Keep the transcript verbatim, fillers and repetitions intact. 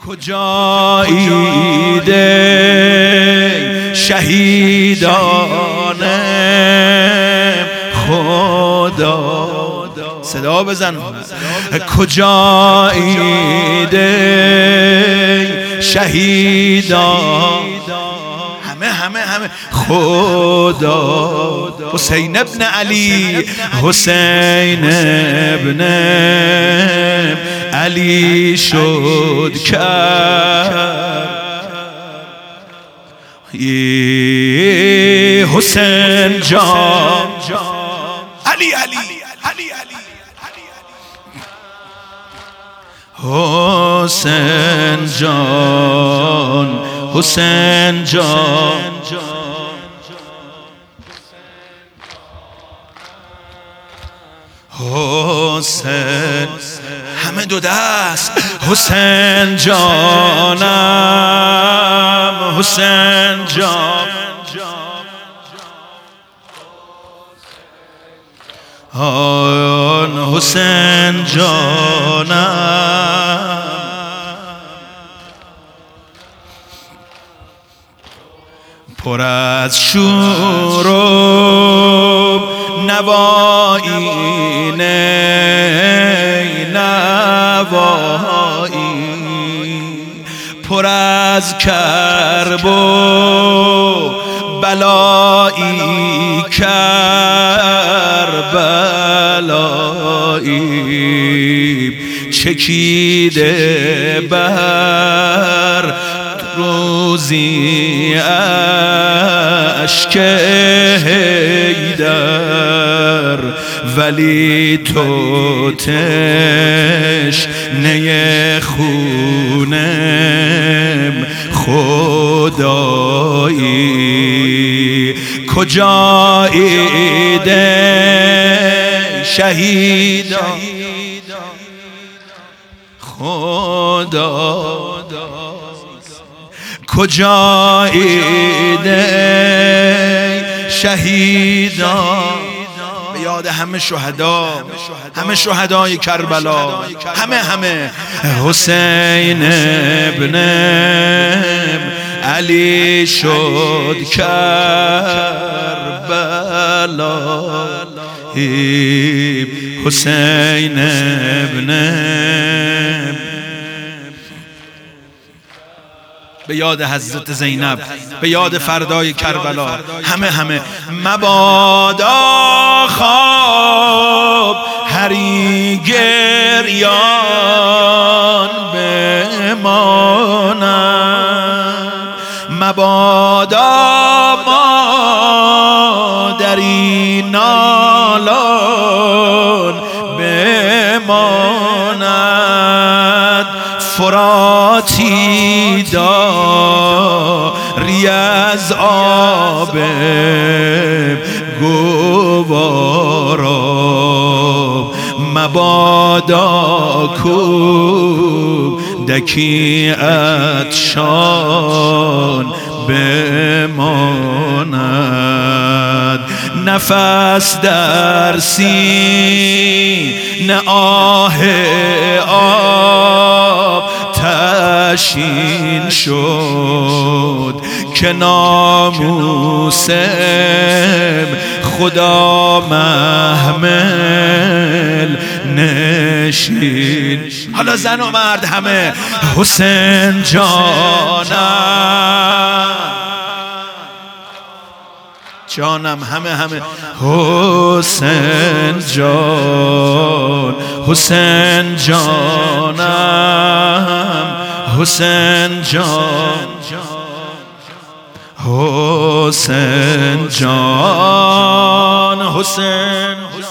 کجایید شهیدان خدا؟ صدا بزن. کجایید شهیدان همه همه همه خدا؟ حسین ابن علی، حسین ابن علی شد کرد. حسین جان علی علی علی علی حسین جان حسین جان حسین همه دو دست. حسین جانم حسین جان آن حسین جانم پر از شور و نوایی نوایی، پر از کرب و بلایی کربلایی، چکیده بر روزی اشک حیدر، ولی تو تشنه خونم خدایی. کجایید شهیدان خدا؟ کجایید شهیدان؟ به یاد همه شهدا، همه شهدای کربلا، همه همه. حسین ابن علی شد کربلا، حسین ابن به یاد حضرت زینب، به یاد فردای کربلا، همه همه. مبادا خواب هری گریان بمانم، مبادا مادری نالان بماند، فراتی داری از آب گوارا، مبادا کودکی عطشان بماند، نفس در سینه آه آب تشین شد، که ناموسم خدا محمل نشین. حالا زن و مرد همه. حسین جانم جانم همه همه. حسین جان حسین جانم حسین جان حسین جان حسین